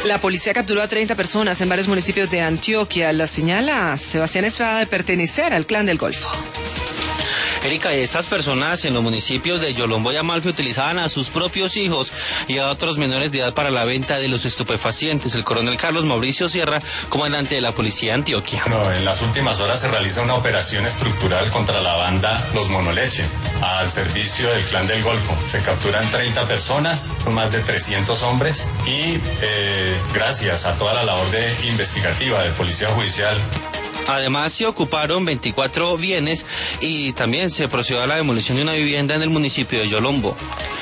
La policía capturó a 30 personas en varios municipios de Antioquia. La señala Sebastián Estrada de pertenecer al Clan del Golfo. Erika, estas personas en los municipios de Yolombo y Amalfi utilizaban a sus propios hijos y a otros menores de edad para la venta de los estupefacientes. El coronel Carlos Mauricio Sierra, comandante de la Policía de Antioquia. Bueno, en las últimas horas se realiza una operación estructural contra la banda Los Monoleche, al servicio del Clan del Golfo. Se capturan 30 personas, más de 300 hombres y gracias a toda la labor investigativa de Policía Judicial. Además, se ocuparon 24 bienes y también se procedió a la demolición de una vivienda en el municipio de Yolombo.